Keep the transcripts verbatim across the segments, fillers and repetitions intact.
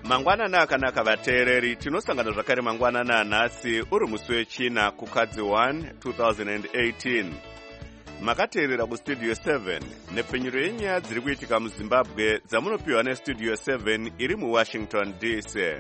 Mangwanana akanaka vateereri, tinosangana zvakare mangwanana nhasi uri musi wechina kukadzi one two thousand eighteen. Makateerera kustudio seven nepfenyuro yenyaya dziri kuitika muZimbabwe dzamunopiwa nestudio seven iri muWashington D C.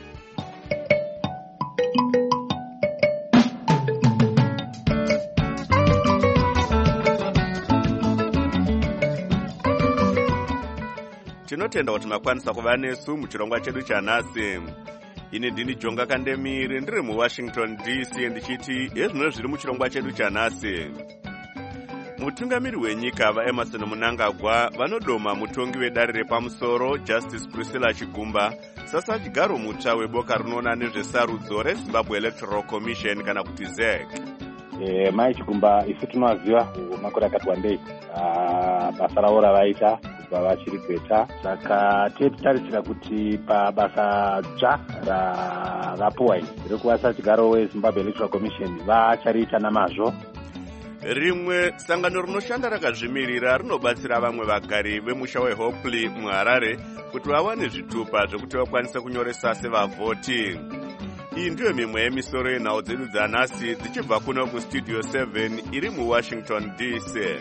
Tinotenda kuti makwanisa kuva nesu muchirongwa chedu chanhasi. Ini ndini Jonga Kandemiri ndiri muWashington D C ndichiti ezvino zviri muchirongwa chedu chanhasi. Mutungamiri wenyika vaEmerson Mnangagwa vanodoma mutongi wedare repamusoro Justice Priscilla Chigumba sasa chigaro mutsva weboka rinoona nezvesarudzo reZimbabwe Electoral Commission kana kuti Z E C. Eh, mai Chigumba isu tinoziva makore akati wandei basa ravo ravaita kubva vachiri kweta, saka tetarisira kuti pabasa dzva ravapuwa iri rekuvasa chigaro weZimbabwe Electoral Commission vachariita namazvo. Rimwe sangano rinoshanda rakazvimirira rinobatsira vamwe vagari vemusha weHopley muHarare kuti vawane zvitupa zvekuti vakwanise kunyoresa sevavhoti. Iyi ndiyo mimwe yemisoro yenhau dzedu dzanhasi dzichibva kuno kustudio seven iri muWashington D C.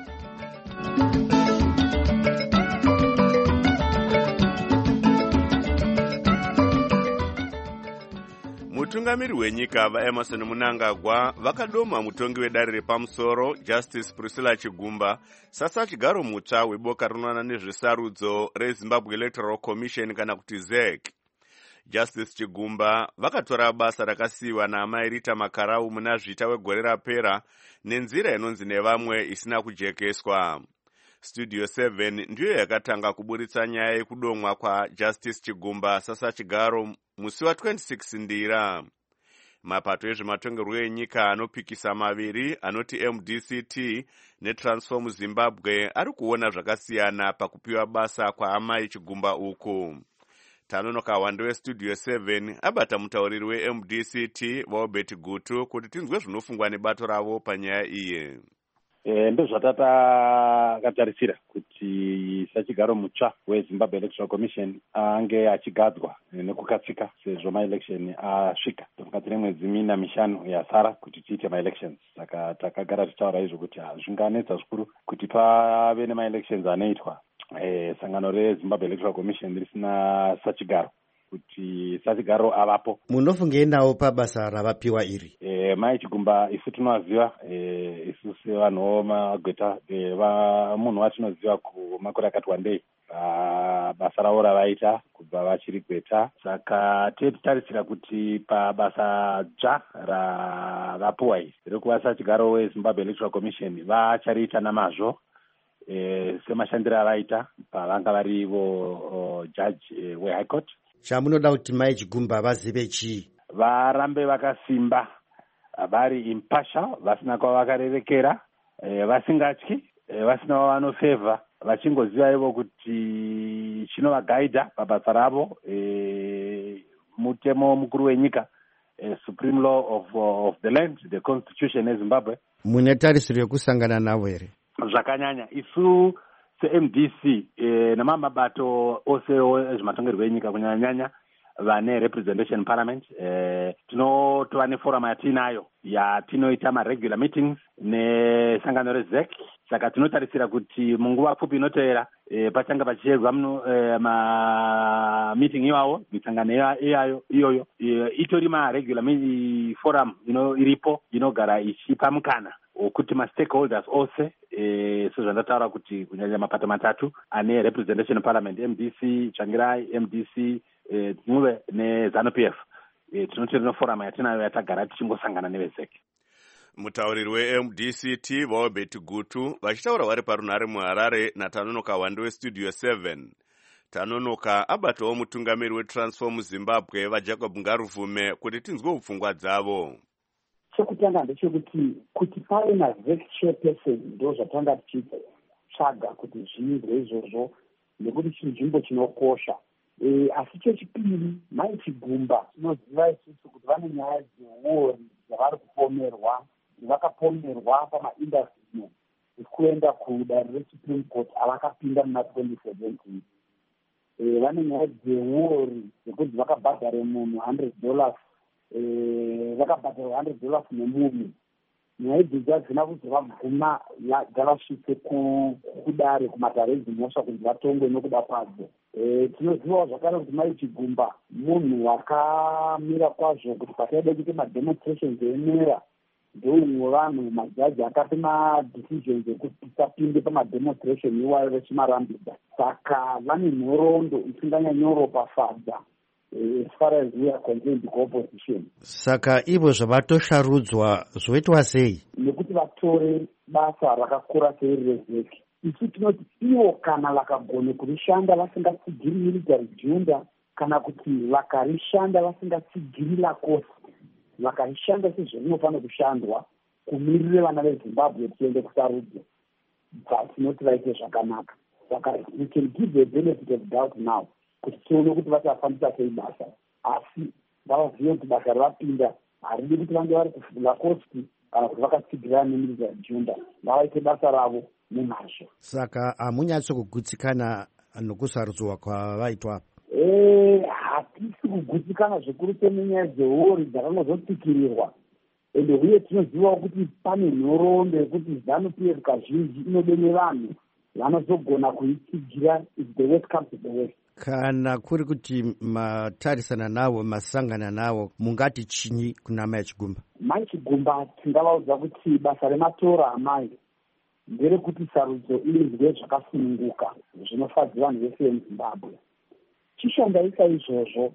Mutungamiri wenyika vaEmerson Mnangagwa vakadoma mutongi wedare repamusoro Justice Priscilla Chigumba sasa chigaro mutsva weboka rinoona nezvesarudzo reZimbabwe Electoral Commission kana kuti Z E C. Justice Chigumba vakatora basa rakasiyiwa naamai Rita Makarau muna zvita wegore rapera nenzira inonzi nevamwe isina kujekeswa. Studio seven ndiyo yakatanga kuburitsa nyaya yekudomwa kwaJustice Chigumba sasa chigaro musi wa twenty-six ndira. Mapato ezvematongerwo enyika anopikisa maviri anoti M D C T neTransform Zimbabwe ari kuona zvakasiyana pakupiwa basa kwaamai Chigumba uku. Tanonoka wande westudio seven abata mutauriri weM D C T vaObert Gutu kuti tinzwe zvinofungwa nebato ravo panyaya iyi. E, ndozvatakatarisira kuti sachigaro mutsva weZimbabwe Electoral Commission ange achigadzwa nekukatsika sezvo maelection asvika mukati mwedzi mina mishanu yasara kuti tiite maelections. Saka takagara tichitaura izvo kuti zvinganetsa zvikuru kuti pave nemaelections anoitwa e, sangano reZimbabwe Electoral Commission risina sachigaro kuti sachigaro avapo. Munofungei nawo pabasa ravapiwa iri? E, mai Chigumba isu tinoziva e, isu sevanhu magweta e, va munhu watinoziva kumakore akati wandei basa ravo ravaita kubva vachiri gweta, saka tetarisira kuti pabasa dzva ravapuwa iri rekuvasa chigaro weZimbabwe Electoral Commission vachariita namazvo e, semashandiro avaita pavanga varivo judge e, weHigh Court. Chamunoda kuti mai Chigumba vazive chii? Varambe vakasimba, vari impartial, vasina kwavakarerekera, e, vasingatyi, e, vasina wavanofevha, vachingoziva ivo kuti chinovagaidha pabasa ravo e, mutemo mukuru wenyika, e, Supreme Law of, of the Land, the Constitution yeZimbabwe. Mune tarisiro yekusangana navo here? Zvakanyanya isu seM D C e, namamabato ose ezvematongerwo enyika kunyanya vane representation parliament e, tinotova neforum yatinayo yatinoita maregular meetings nesangano reZ E C. Saka tinotarisira kuti munguva pfupi inoteera e, pachanga pachiedzwa muno e, ma meeting iwawo misangano iyayo iyoyo e, itori maregular forum ino iripo inogara ichipa mukana wekuti ma-stakeholders ose e, sezvandataura kuti kunyanya mapato matatu ane representation parliament M D C Changirai, M D C e, Muve neZANU-P F e, tinoti rino forum yatinayo yatagara tichingosangana neveZ E C. Mutauriri weM D C T vaObert Gutu vachitaura vari parunhare muHarare naTanonoka wande westudio seven. Tanonoka abatawo mutungamiri weTransform Zimbabwe vaJacob Ngaruvume kuti tinzwe upfungwa dzavo. Chekutanga ndechekuti kuti pave naZ E C chairperson ndo zvatanga tichitsvaga kuti zviizwe izvozvo nekuti chinzvimbo chinokosha. E, asi chechipiri mai Chigumba tinoziva isusu kuti vane nyaya dzeuori dzavari kupomerwa, vakapomerwa pamaindustries kuenda kudare reSupreme Court avakapinda muna twenty seventeen. vane nyaya dzewori dzekuti vakabhadhare munhu hundred dollars vakabhadhara hundred dollars nemunhu. Nyaya idzi hadzina kuti vabvuma dzavasvitse kudare kumatarezi mhosva kuti vatongwe nokuda kwadzo. Tinozivawo zvakare kuti Mai Chigumba munhu wakamira kwazvo kuti pakaida kuite mademonstrations emera ndoumwe vanhu majaji akape madecisions ekuti tisapinde pamademonstration iwayo vechimarambidza. Saka vane nhoroondo isinganyanyoropafadza as far as we are concerned opposition. Saka ivo zvavatosharudzwa zvoitwa sei? Nekuti vatore basa rakakura sei rezeki. Isu tinoti ivo kana vakagone kurishanda vasingatsigiri military junda kana kuti vakarishanda vasingatsigiri lakosi vakarishanda sezvinofanira kushandwa kumirire vana veZimbabwe tiende kusarudzo tinoti vaite zvakanaka. Saka we can give the benefit of doubt now kuti tione kuti vachafambisa sei basa, asi ngavazive kuti basa ravapinda haridi kuti vange vari kulakosi kana kuti vakatsigirana nemilitary junda, ngavaite basa ravo nemazvo. Saka hamunyatsi kugutsikana nokusarudzwa kwavaitwa? Eh, hatisi kugutsikana zvikuru senyaya dzehori dzakangozotsikirirwa, ende uye tinozivawo kuti pane nhoroondo yekuti ZANU-P F kazhinji inode nevanhu vanozogona kuitsigira if the worst comes to the worst. Kana kuri kuti matarisana navo masangana navo mungati chinyi kuna Mai Chigumba? Mai Chigumba tingavaudza kuti basa rematora amai nderekuti sarudzo iizwe zvakasununguka zvinofadza vanhu vese vemuZimbabwe. Chishandaisa izvozvo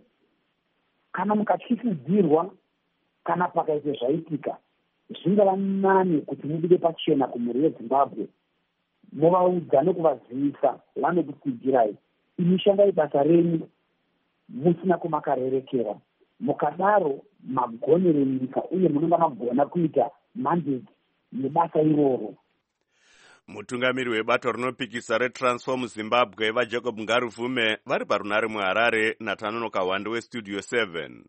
kana mukatyisidzirwa kana pakaite zvaitika zvingava nani kuti mubude pachena kumhuri yeZimbabwe muvaudza nekuvazivisa vanokutsigirai imi shandai basa renyu musina kumakarerekera, mukadaro magonere nyika uye munonga magona kuita mandate nebasa iroro. Mutungamiri webato rinopikisa reTransform Zimbabwe vaJacob Ngaruvume vari parunare muHarare naTanono Kawande weStudio seven.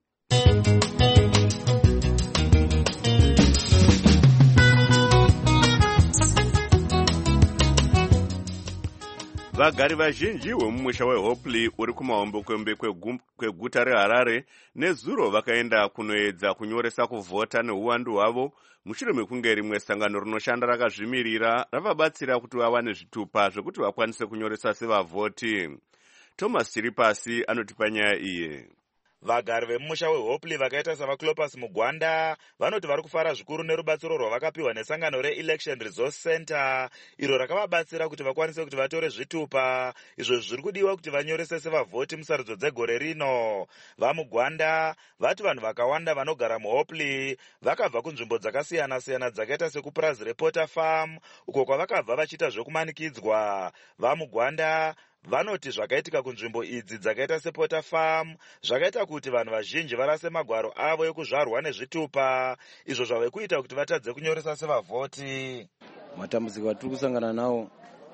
Vagari vazhinji wemumusha weHopley uri kumahombekombe kweguta reHarare nezuro vakaenda kunoedza kunyoresa kuvhota neuwandu hwavo mushure mekunge rimwe sangano rinoshanda rakazvimirira ravabatsira kuti vawane zvitupa zvekuti vakwanise kunyoresa sevavhoti. Thomas Chiripasi anotipa nyaya iyi. Vagari vemusha weHopley vakaita savaClopas Mugwanda vanoti vari kufara zvikuru nerubatsiro rwavakapiwa nesangano reElection Resource Center iro rakavabatsira kuti vakwanise kuti vatore zvitupa izvo zviri kudiwa kuti vanyorese sevavhoti musarudzo dzegore rino. VaMugwanda vati vanhu vakawanda vanogara muHopley vakabva kunzvimbo dzakasiyana siyana dzakaita sekupurazi rePorter Farm uko kwavakabva vachiita zvokumanikidzwa. VaMugwanda vanoti zvakaitika kunzvimbo idzi dzakaita sePorter Farm zvakaita kuti vanhu vazhinji varase magwaro avo ekuzvarwa nezvitupa izvo zvave kuita kuti vatadze kunyoresa sevavhoti. Matambudziko atiri kusangana nawo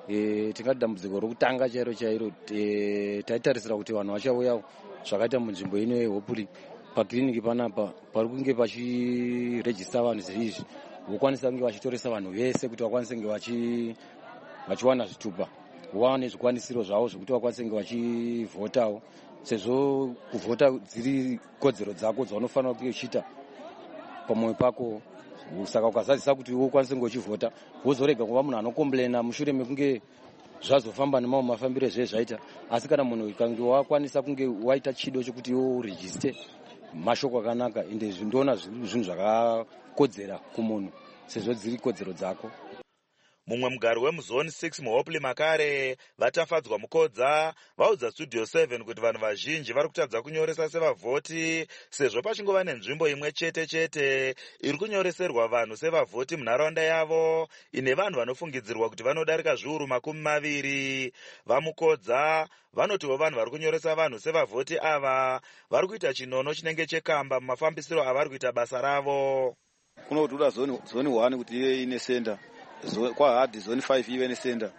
e, tingati dambudziko rokutanga chairo chairo e, taitarisira kuti vanhu vachauya zvakaita munzvimbo ino yeHopley pakiriniki panapa pari kunge pachirejista vanhu zizvi vokwanisa kunge vachitoresa vanhu vese kuti vakwanise kunge vachi vachiwana zvitupa vawane zvikwanisiro zvavo zvokuti vakwanise kunge vachivhotawo sezvo kuvhota dziri kodzero dzako dzaunofanira kunge uchiita pamwoyo pako. Saka ukazadzisa kuti ukwanise kunge uchivhota wozorega kuva munhu anokomblena mushure mekunge zvazofamba nemamwe mafambiro zvezvaita. Asi kana munhu ukange wakwanisa kunge waita chido chokuti urejiste mashoko akanaka ende zvindoona zvinhu zvakakodzera kumunhu sezvo dziri kodzero dzako. Mumwe mugari wemuzone six muHopley Makare vatafadzwa mukodza vaudza Studio seven kuti vanhu vazhinji vari kutadza kunyoresa sevavhoti sezvo pachingova nenzvimbo imwe chete chete iri kunyoreserwa vanhu sevavhoti munharaunda yavo ine vanhu vanofungidzirwa kuti vanodarika zviuru makumi maviri. VaMukodza vanotiwo vanhu vari kunyoresa vanhu sevavhoti ava vari kuita chinono chinenge chekamba mumafambisiro avari kuita basa ravo. Kunotora zone zone one kuti ive ine senda kwa hard zone five ive nesenda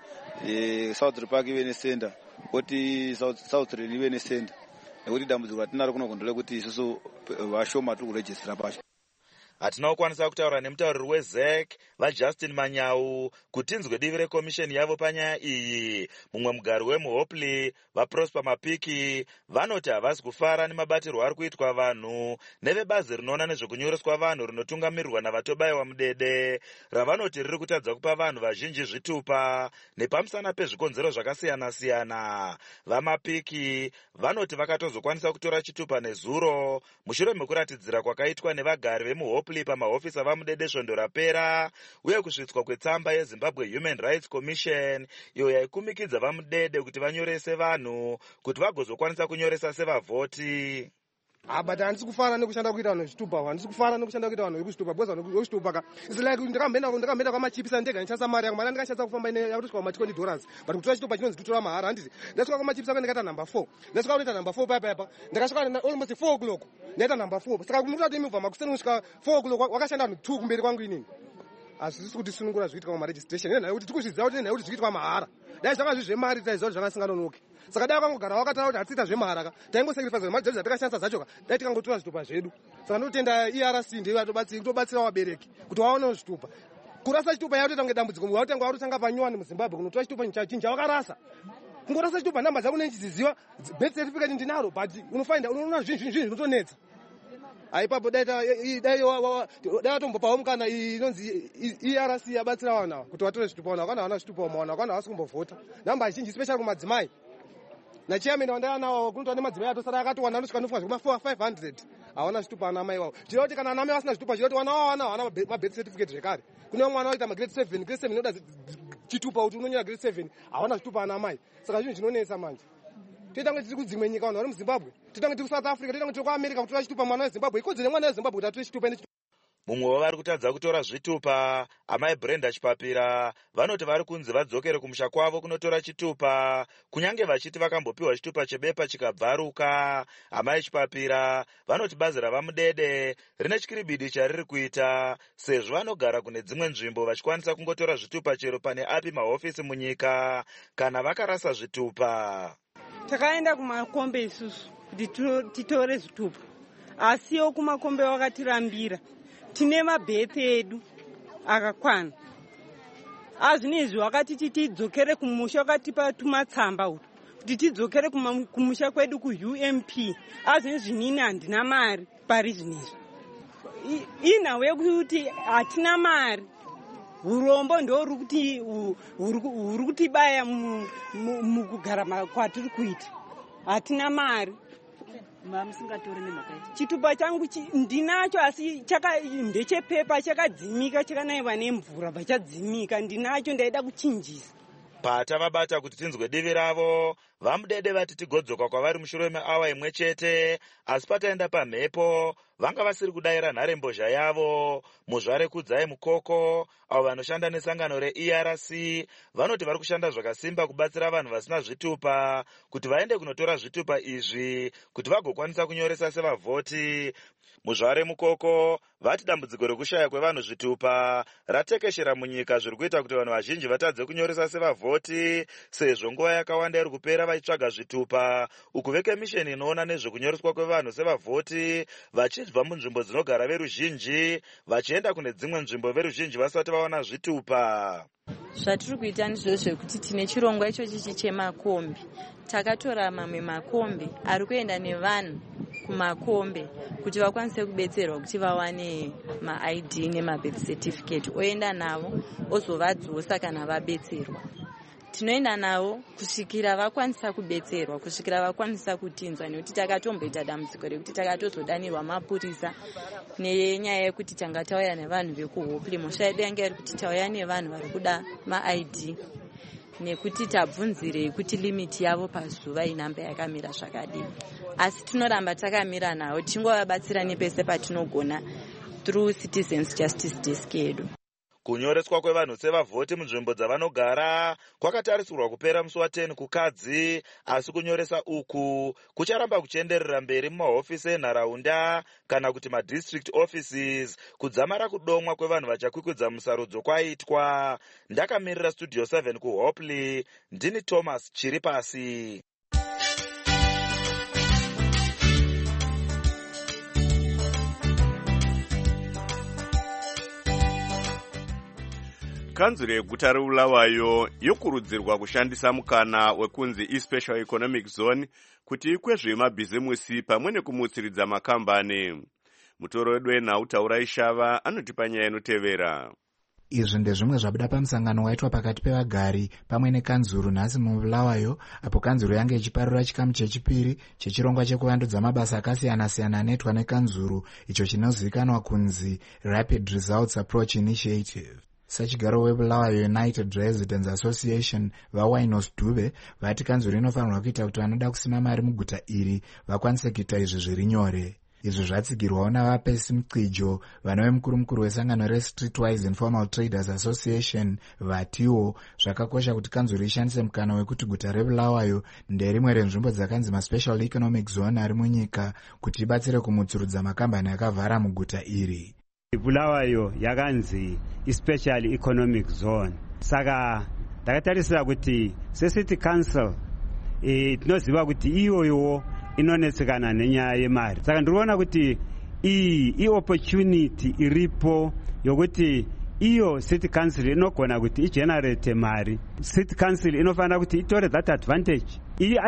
e South Park ive nesenda kuti South South Rain ive nesenda nekuti dambudziko ratinaro kunogondole kuti isusu vashoma tiri kuregister pacho. hatina kukwanisa kutaura nemutauriri wezek vajustin manyau kuti inzwe divi rekomisheni yavo panyaya iyi. Mumwe mugari wemuhopley vaprosper mapiki vanoti havasi kufara nemabatirwo ari kuitwa vanhu nevebazi rinoona nezvekunyoreswa vanhu rinotungamirirwa navatobayiwa mudede, ravanoti riri kutadza kupa vanhu vazhinji zvitupa nepamusana pezvikonzero zvakasiyana-siyana. Vamapiki vanoti vakatozokwanisa kutora chitupa nezuro mushure mekuratidzira kwakaitwa nevagari vemuhopley pamahofisi avamudede svondo rapera, uye kusvitswa kwetsamba yezimbabwe human rights commission iyo yaikumikidza vamudede kuti vanyorese vanhu kuti vagozokwanisa kunyoresa sevavhoti. But handisi kufara nekushanda kuita vanhu zvitupa, handisi kufara nekushanda kuita vanhu zvitupa, because vanhu zvitupa ka it's like ndikamhenda ndikamhenda kwamachipisa ndega ndichasa mari yangu, mana ndikashatsa kufamba ine yakutosvika kuma twenty dollars, but kutora chitupa chinonzi kutora mahara. Handiti ndasvika kwamachipisa kwandikaita number four, ndasvika kunoita number four papa papa, ndikasvika almost four o'clock ndaita number four. Saka kumutati mivha makuseni kusvika four o'clock wakashanda vanhu two kumberi kwangu inini. Hazvisi kuti sunungura zviitwa kuma registration ngenhaya yekuti tikuzviziva kuti ngenhaya yekuti zviitwa mahara. Dai zvanga zviri zvemari taiziva kuti zvanga singanonoki. Saka dai wakangogara wakataura kuti hatita zvemahara ka taingosacrifice mari dzedu dzatakashandisa zvacho ka dai tikangotora zvitupa zvedu. Saka ndotenda E R C ndiyo yatobatsira vabereki kuti vaonewo zvitupa. Kurasa chitupa yaitoita kunge dambudziko, wautanga warutanga panyuwani muZimbabwe kunotora chitupa chinja wakarasa. Kungorasa chitupa namba dzako nechiziziva, birth certificate ndinaro, but unofind unoona zvinhu zvinhu zvinotonnetsa. Aipapo dai dai watombopawo mukana inonzi E R C yabatsira vanhu kuti vatore zvitupa, vanhu vakana vana zvitupa mumawana vakana havasi kumbovhota. Namba zhinji special kumadzimai. Na chairman wandaya nawo kunotwa nemadzimai atosara akatowanda anosvika nofika zvekuma five hundred hawana zvitupa ana mai wavo. Chiro kuti kana ana mai vasina zvitupa, chiro kuti wana wavo wana hawana mabirth certificate zvekare. Kune mwana waita magrade seven, grade seven inoda chitupa kuti unonyora grade seven hawana zvitupa ana mai. Saka zvinhu zvinonetsa manje. Toita kuti tiri kudzimwe nyika vanhu vari muZimbabwe, toita kuti tiri kuSouth Africa, toita kuti tiri kuAmerica kutora chitupa mwana weZimbabwe. Ikodzero yemwana weZimbabwe kuti atore chitupa. Mumwe wavari kutadza kutora zvitupa, amai Brenda Chipapira, vanoti vari kunzi vadzokere kumusha kwavo kunotora chitupa, kunyange vachiti vakambopiwa chitupa chebepa chikabvaruka. Amai Chipapira vanoti bazi ravamudede rine chikiribidi chariri kuita, sezvo vanogara kune dzimwe nzvimbo vachikwanisa kungotora zvitupa chero pane api mahofisi munyika kana vakarasa zvitupa. Takaenda kumakombe isusu kuti titore zvitupa, asiwo kumakombe wakatirambira. Tine mabhethi edu akakwana. Azvinezvi wakati tidzokere kumusha, wakatipa tumatsamba utu kuti tidzokere kumusha kwedu ku-U M P. Azvinezvi nini handina mari pari zvinezvi. Inhau yekuti hatina mari. Urombo ndo huri kutibaya mukugara kwatiri kuita. Hatina mari. Chitupa changu ndinacho, asi ndechepepa chakadzimika, chakanaiwa nemvura bachadzimika. Ndinacho ndaida kuchinjisa. Pata vabata kuti tinzwe divi ravo, vamudede vati tigodzoka kwavari mushure meawa imwe chete, asi pataenda pamhepo vanga vasiri kudayira nharembozha yavo. Muzvare Kudzai Mukoko avo vanoshanda nesangano re-E R C vanoti vari kushanda zvakasimba kubatsira vanhu vasina zvitupa kuti vaende kunotora zvitupa izvi kuti vagokwanisa kunyoresa sevavhoti. Muzvare Mukoko vati dambudziko rekushaya kwevanhu zvitupa ratekeshera munyika zviri kuita kuti vanhu vazhinji vatadze kunyoresa sevavhoti, sezvo nguva yakawanda iri kupera vachitsvaga zvitupa, uku vekemisheni inoona nezvekunyoreswa kwevanhu sevavhoti vachibva munzvimbo dzinogara veruzhinji vachienda kune dzimwe nzvimbo veruzhinji vasati vaona zvitupa. Zvatiri kuita ndizvo zvekuti tine chirongwa ichochi chemakombi. Takatora mamwe makombi ari kuenda nevanhu kumakombe kuti vakwanise kubetserwa kuti vawane ma-I D nema-birth certificate, oenda navo ozovadzosa kana vabetserwa. Tinoenda navo kusvikira vakwanisa kubetserwa, kusvikira vakwanisa kutinzwa, nekuti takatomboita dambudziko rekuti takatozodanirwa mapurisa nenyaya yekuti tanga tauya nevanhu vekuhopley. Mhosva yedu yanga iri kuti tauya nevanhu vari kuda ma-I D nekuti tabvunzirei kuti limiti yavo pazuva inhamba yakamira zvakadii. Asi tinoramba takamira navo tingovabatsira nepese patinogona through Citizens Justice Desk yedu. Kunyoreswa kwevanhu sevavhoti munzvimbo dzavanogara kwakatarisirwa kupera musi wa10 kukadzi, asi kunyoresa uku kucharamba kuchienderera mberi mumahofisi enharaunda kana kuti madistrict offices kudzamara kudomwa kwevanhu vachakwikudza musarudzo kwaitwa. Ndakamirira Studio seven kuHopley, ndini Thomas Chiripasi. kanzuro yeguta reBulawayo yokurudzirwa kushandisa mukana wekunzi eSpecial Economic Zone kuti ikwezve mabhizimusi pamwe nekumutsiridza makambani. Mutoro wedu wenhau Ishava anotipa nyaya inotevera. Izvi ndezvimwe zvabuda pamusangano waitwa pakati pevagari pamwe nekanzuru nhasi muBulawayo, apo kanzuru yange ichiparura chikamu chechipiri chechirongwa chekuvandudza mabasa akasiyana-siyana anoitwa nekanzuru, icho chinozivikanwa kunzi Rapid Results Approach Initiative. Sachigaro weBulawayo United Residents Association vaWainos Dube vati kanzuru inofanirwa kuita kuti vanoda kusima mari muguta iri vakwanise kuita izvi zviri nyore. Izvi zvatsigirwawo navapesi Mukwijo, vanove mukuru mukuru wesangano reStreetwise Informal Traders Association, vatiwo zvakakosha kuti kanzuru ishandise mukana wekuti guta reBulawayo nderimwe renzvimbo dzakanzi maSpecial Economic Zone ari munyika kuti ibatsire kumutsurudza makambani akavhara muguta iri. Bulawayo yakanzi iSpecial Economic Zone. Saka takatarisira kuti seCity Council eh tinoziva kuti iyoyo inonetsekana nenyaya yemari. Saka ndiriona kuti iyi i-opportunity iripo yokuti iyo City Council inogona kuti igenerate mari. City Council inofanira kuti itore that advantage,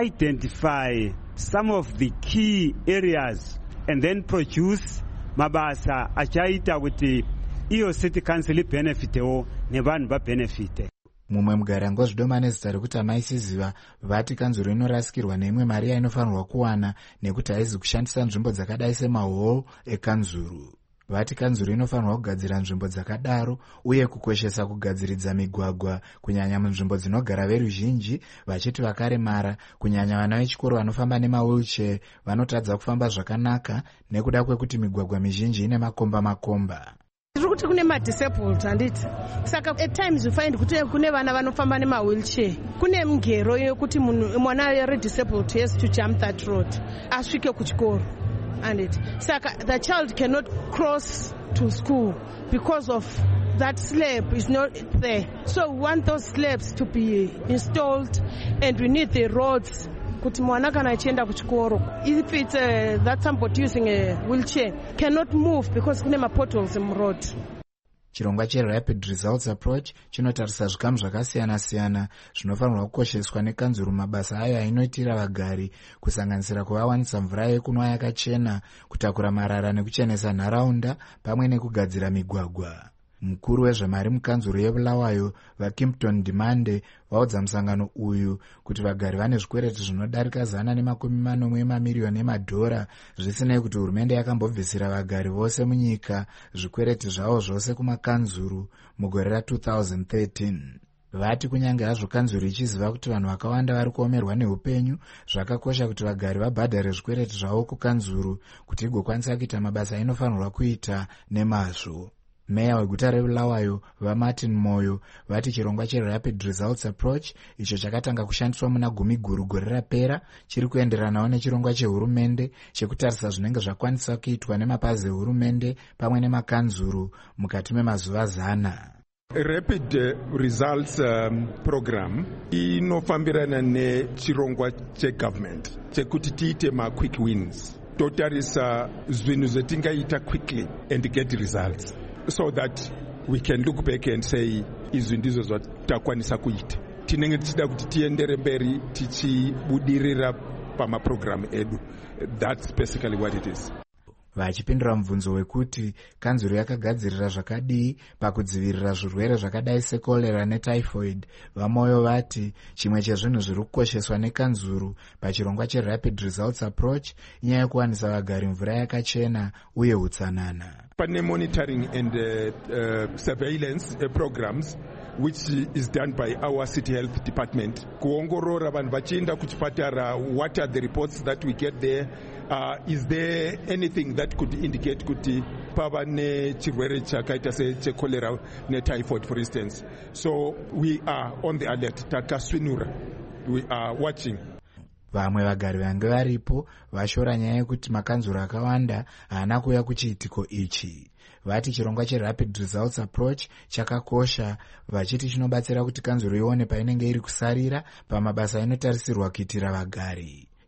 i-identify some of the key areas and then produce mabasa achaita kuti iyo City Council benefitewo nevanhu vabenefite. Mumwe mugari angozvidoma nezita rekuti amaisiziva vati kanzuro inorasikirwa neimwe mari yainofanirwa kuwana nekuti haizi kushandisa nzvimbo dzakadai semahall ekanzuro. Vati kanzuro inofanirwa kugadzira nzvimbo dzakadaro uye kukoshesa kugadziridza migwagwa kunyanya munzvimbo dzinogara veruzhinji, vachiti vakaremara kunyanya vana vechikoro vanofamba nemawheelchair vanotadza kufamba zvakanaka nekuda kwekuti migwagwa mizhinji ine makomba makomba. Kuti kune madisabled handiti, saka at times you find kuti kune vana vanofamba nemawheelchair, kune mgero yokuti mwana redisabled has to jump that road asvike kuchikoro handiti. Saka the child cannot cross to school because of that slab is not there. So we want those slabs to be installed and we need the roads kuti mwana kana achienda kuchikoro, if it's uh, that somebody using a wheelchair cannot move because kune mapotholes muroad. Chirongwa cheRapid Results Approach chinotarisa zvikamu zvakasiyana-siyana zvinofanirwa kukosheswa nekanzuro mabasa ayo ainoitira vagari, kusanganisira kuvawanisa mvura yekunwa yakachena, kutakura marara nekuchenesa nharaunda pamwe nekugadzira migwagwa. Mukuru wezvemari mukanzuro yeBulawayo vaKimpton Demande vaudza musangano uyu kuti vagari vane zvikwereti zvinodarika zana nemakumi manomwe mamiriyoni emadhora, zvisinei kuti hurumende yakambobvisira vagari vose munyika zvikwereti zvavo zvose kumakanzuro mugore ra two thousand thirteen. Vati kunyange hazvo kanzuro ichiziva kuti vanhu vakawanda vari kuomerwa neupenyu, zvakakosha kuti vagari vabhadhare zvikwereti zvavo kukanzuro kuti igokwanisa kuita mabasa inofanirwa kuita nemazvo. Meya weguta reBulawayo vaMartin Moyo vati chirongwa cheRapid Results Approach, icho chakatanga kushandiswa muna gumi guru gore rapera, chiri kuenderanawo nechirongwa chehurumende chekutarisa zvinenge zvakwanisa kuitwa nemapazi ehurumende pamwe nemakanzuro mukati memazuva zana. Rapid Results um, Program inofambirana nechirongwa chegovernment chekuti tiite ma quick wins, totarisa zvinhu zvetingaita quickly and get results, so that we can look back and say izvi ndizvo zvatakwanisa kuita. Tinenge tichida kuti tiendere mberi tichibudirira pamaprogramu edu. That's basically what it is. Vachipindura mubvunzo wekuti kanzuro yakagadzirira zvakadii pakudzivirira zvirwere zvakadai sekolera netyphoid, vaMoyo vati chimwe chezvinhu zviri kukosheswa nekanzuro pachirongwa cheRapid Results Approach inyaya yekuwanisa vagari mvura yakachena uye utsanana. Pane monitoring and uh, uh, surveillance uh, programs which is done by our city health department. Kuongorora vanhu vachienda kuchipatara, what are the reports that we get there? Uh, is there anything that could indicate kuti pava nechirwere chakaita secholera netyphoid, for instance? So we are on the alert. Takasvinura. We are watching. Vamwe vagari vange varipo vashora nyaya yekuti makanzuro akawanda haana kuuya kuchiitiko ichi. Vati chirongwa cheRapid Results Approach chakakosha, vachiti chinobatsira kuti kanzuro ione painenge iri kusarira pamabasa inotarisirwa kuitira vagari.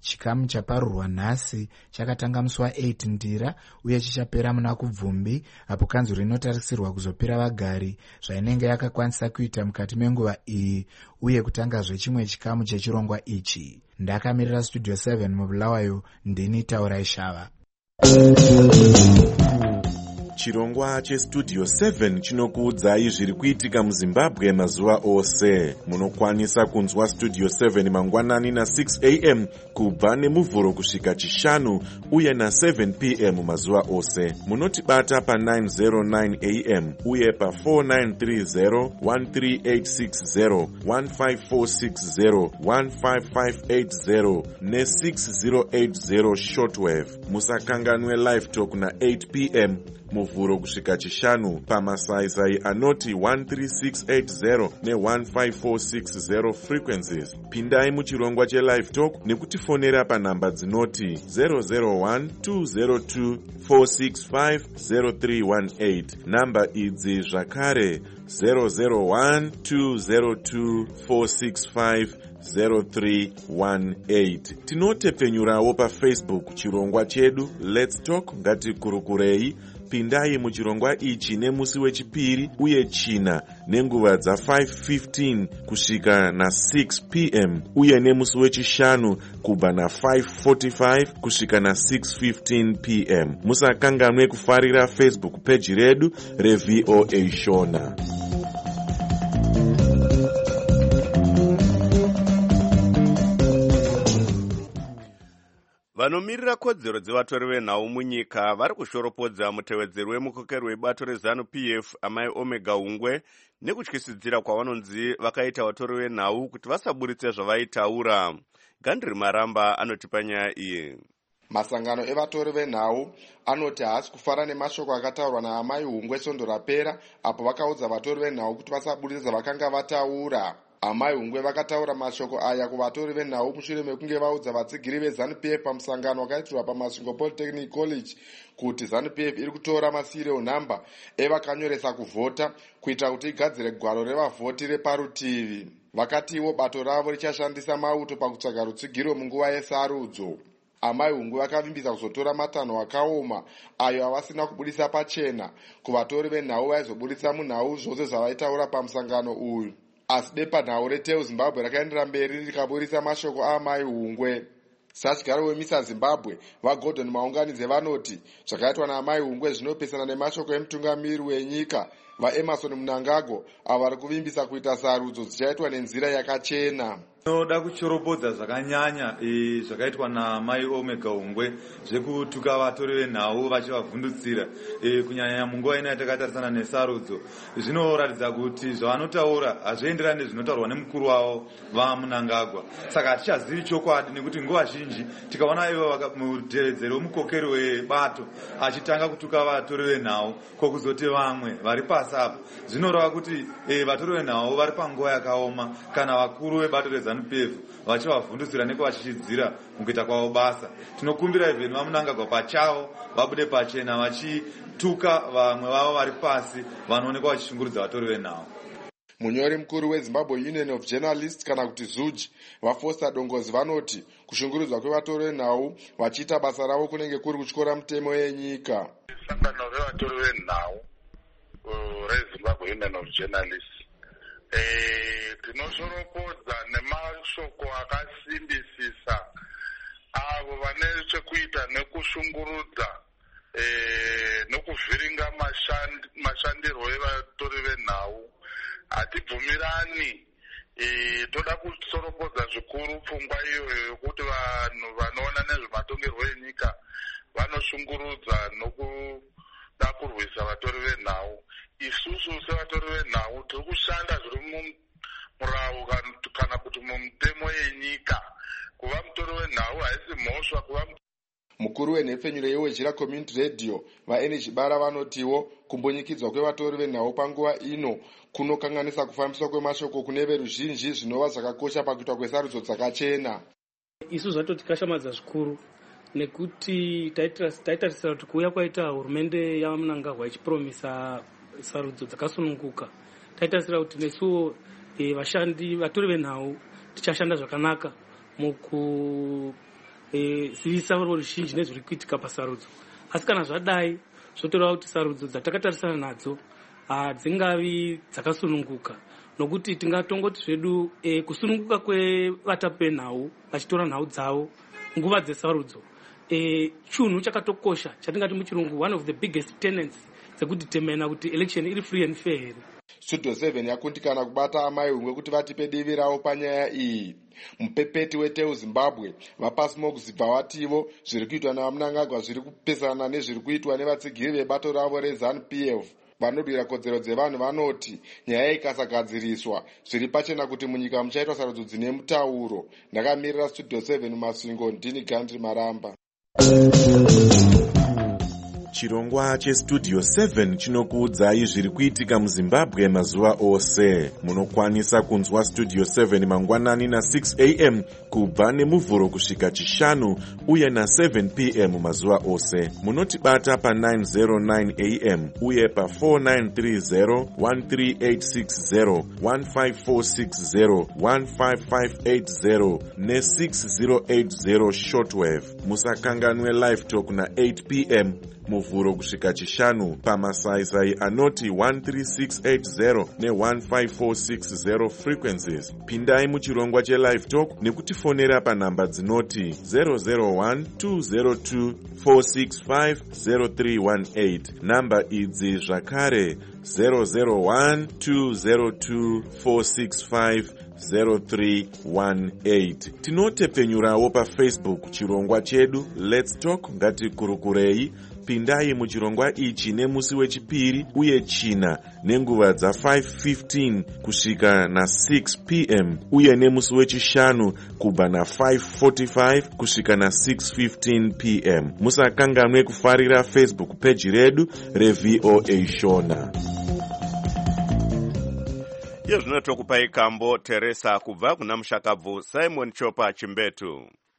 chikamu chaparurwa nhasi chakatanga musi wa8 ndira uye chichapera muna kubvumbi, apo kanzuro inotarisirwa kuzopira vagari zvainenge yakakwanisa kuita mukati menguva iyi uye kutangazve chimwe chikamu chechirongwa ichi. Ndakamirira studio seven mubulawayo, ndini Taurai Shava. Chirongwa chestudio seven chinokuudzai zviri kuitika muZimbabwe mazuva ose. Munokwanisa kunzwa studio seven mangwanani na six a m kubva nemuvhuro kusvika chishanu uye na seven p m mazuva ose. Munotibata pa nine oh nine a m uye pa four nine three zero, one three eight six zero, one five four six zero, one five five eight zero ne six zero eight zero shortwave. Musakanganwe live talk na eight p m muvhuro kusvika chishanu pamasaisai anoti one three six eight zero ne one five four six zero frequencies. Pindai muchirongwa chelive talk nekutifonera panhamba dzinoti zero zero one two zero two four six five zero three one eight. Namba idzi zvakare zero zero one two zero two four six five zero three one eight. Tinotepfenyurawo pafacebook chirongwa chedu Let's Talk ngatikurukurei. Pindai muchirongwa ichi nemusi wechipiri uye china nenguva dza five fifteen kusvika na six p m uye nemusi wechishanu kubva na five forty-five kusvika na six fifteen p m. Musakanganwe kufarira Facebook page redu reV O A Shona. Vanomirira kodzero dzevatori venhau munyika vari kushoropodza mutevedzeri wemukokeri webato reZANU-P F Amai Omega Ungwe nekutyisidzira kwavanonzi vakaita vatori venhau kuti vasaburitse zvavaitaura. Gandri Maramba anotipa nyaya iyi. Masangano evatori venhau anoti haasi kufara nemashoko akataurwa naamai Ungwe svondo rapera apo vakaudza vatori venhau kuti vasaburitse zvavakanga vataura. Amai Ungwe vakataura mashoko aya kuvatori venhau mushure mekunge vaudza vatsigiri veZANU-P F pamusangano wakaitirwa paMasvingo Polytechnic College kuti ZANU-P F iri kutora masirial namba evakanyoresa kuvhota kuita kuti igadzire gwaro revavhoti reparutivi. Vakatiwo bato ravo richashandisa mauto pakutsvaga rutsigiro munguva yesarudzo. Amai Ungwe vakavimbisa kuzotora matanho akaoma ayo avasina kubudisa pachena kuvatori venhau vaizobudisa munhau zvose zvavaitaura pamusangano uyu. Asi bepanhau reTeu Zimbabwe rakaendera mberi rikaburisa mashoko aamai Ungwe. Satyagaro weMisa Zimbabwe vaGordon Maunganidze vanoti zvakaitwa naamai Ungwe zvinopesana nemashoko emutungamiri wenyika vaEmerson Mnangagwa avo vari kuvimbisa kuita sarudzo dzichaitwa nenzira yakachena. Tinoda kuchoropodza zvakanyanya zvakaitwa naamai Omega Ungwe zvekutuka vatori venhau vachivavhundutsira kunyanya munguva ino yatakatarisana nesarudzo. Zvinoratidza kuti zvavanotaura hazvienderani nezvinotaurwa nemukuru wavo vaMnangagwa. Saka hatichazivi chokwadi nekuti nguva zhinji tikaona ivo mutevedzeri wemukokeri webato achitanga kutuka vatori venhau kwokuzoti vamwe vari pasi apo, zvinoreva kuti vatori venhau vari panguva yakaoma kana vakuru vebato reZANU-P F vachivavhundutsira nekuvachichidzira mukuita kwavo basa. Tinokumbira even vaMnangagwa pachavo vabude pachena vachituka vamwe vavo vari pasi vanoonekwa vachishungurudza vatori venhau. Munyori mukuru weZimbabwe Union of Journalists kana kuti ZUJ vaFoster Dongozi vanoti kushungurudzwa kwevatori venhau vachiita basa ravo kunenge kuri kutyora mutemo yenyika. Sangano revatori venhau reZimbabwe Union of Journalists tinozoropodza nemashoko akasimbisisa avo vane chekuita nekushungurudza nokuvhiringa mashandirwo evatori venhau. Hatibvumirani, toda kusoropodza zvikuru pfungwa iyoyo yokuti vanhu vanoona nezvematongerwo enyika vanoshungurudza nokuda kurwisa vatori venhau. Isusu sevatori venhau tiri kushanda zviri murawu kana kuti mumutemo yenyika. Kuva mutori wenhau haisi mhosva. Kuva mukuru wenhepfenyuro yewejira community radio vaenergy bara vanotiwo kumbunyikidzwa kwevatori venhau panguva ino kunokanganisa kufambiswa kwemashoko kune veruzhinji zvinova zvakakosha pakuitwa kwesarudzo dzakachena. Isu zvatotikashamadza zvikuru nekuti taitarisira kuti kuuya kwaita hurumende yaMnangagwa ichipromisa sarudzo dzakasununguka, taitarisira kuti nesuwo vashandi vatori venhau tichashanda zvakanaka muku zivisa ruzhinji nezviri kuitika pasarudzo. Asi kana zvadai zvotoreva kuti sarudzo dzatakatarisana nadzo hadzingavi dzakasununguka, nokuti tingatongoti zvedu e, kusununguka kwevatapi venhau vachitora nhau dzavo nguva dzesarudzo e, chunhu chakatokosha chatingati muchirungu one of the biggest tenets dzekuti temena kuti election iri free and fair here. Studio seven yakundikana kubata amai umwe kuti vatipe divi ravo panyaya iyi. Mupepeti weteu Zimbabwe vapasimo kuzibva vativo zviri kuitwa navamunangagwa zviri kupesana nezviri kuitwa nevatsigiri vebato ravo reZANU P F vanodwira kodzero dzevanhu vanoti nyaya ikasagadziriswa zviri pachena kuti munyika muchaitwa sarudzo dzine mutauro. Ndakamirira Studio seven Masvingo, ndini Gandhi Maramba. Chirongwa chestudio seven chinokuudzai zviri kuitika muZimbabwe mazuva ose. Munokwanisa kunzwa studio seven mangwanani na six a m kubva nemuvhuro kusvika chishanu uye na seven p m mazuva ose. Munotibata pa nine oh nine a m uye pa four nine three zero, one three eight six zero, one five four six zero, one five five eight zero ne six zero eight zero shortwave. Musakanganwe live talk na eight p m muvhuro kusvika chishanu pamasaisai anoti one three six eight zero ne one five four six zero frequencies. Pindai muchirongwa chelive talk nekutifonera panhamba dzinoti zero zero one two zero two four six five zero three one eight. Namba idzi zvakare zero zero one two zero two four six five zero three one eight. Tinotepenyurawo pa Facebook chirongwa chedu Let's Talk Ngatikurukurei. Pindai muchirongwa ichi nemusi wechipiri uye china nenguva dza five fifteen kusvika na six p m uye nemusi wechishanu kubva na five forty-five kusvika na six fifteen p m. Musakanganwe kufarira Facebook page redu reV O A Shona. Yezvino tokupai kambo Teresa kubva kuna mushakabvu Simon Chopa Chimbetu.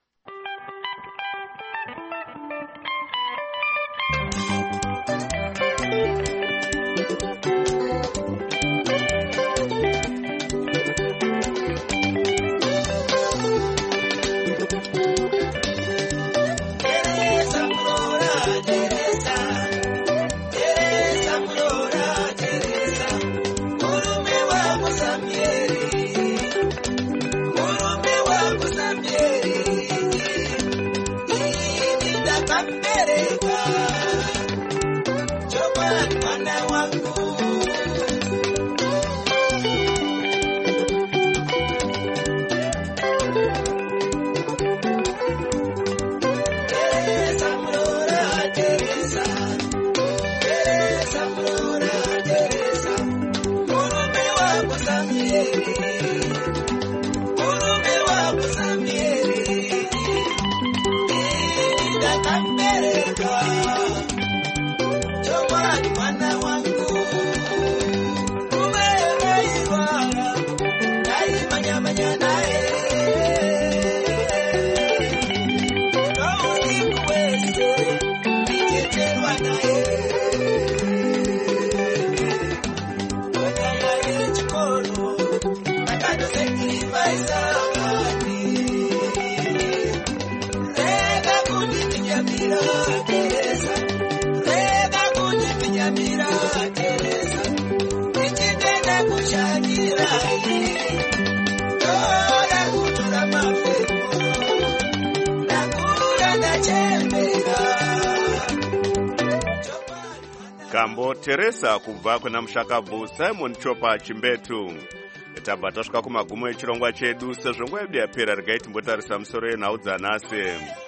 Kambo Teresa kubva kuna mushakabvu Simon Chopa Chimbetu. Tabva tasvika kumagumo echirongwa chedu sezvo nguva yedu yapera regai timbotarisa musoro yenhau dzanhasi.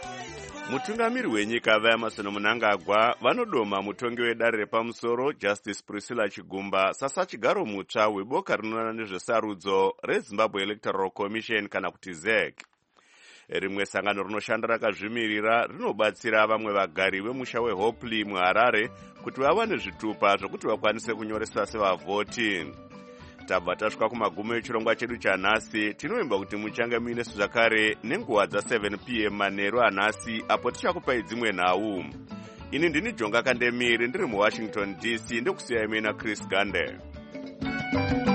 Mutungamiri wenyika vaEmerson Mnangagwa vanodoma mutongi wedare repamusoro Justice Priscilla Chigumba sasa chigaro mutsva weboka rinoona nezvesarudzo reZimbabwe Electoral Commission kana kuti Z E C. Rimwe sangano rinoshanda rakazvimirira rinobatsira vamwe vagari vemusha weHopley muHarare kuti vawane zvitupa zvokuti vakwanise kunyoresa sevavhoti. Tabva tasvika kumagumo echirongwa chedu chanhasi. Tinoimba kuti muchange muine zvakare nenguva dza seven p m manheru anhasi apo tichakupai dzimwe nhau. Ini ndini Jonga Kandemiri ndiri muWashington D C ndokusiyai mina Chris Gande.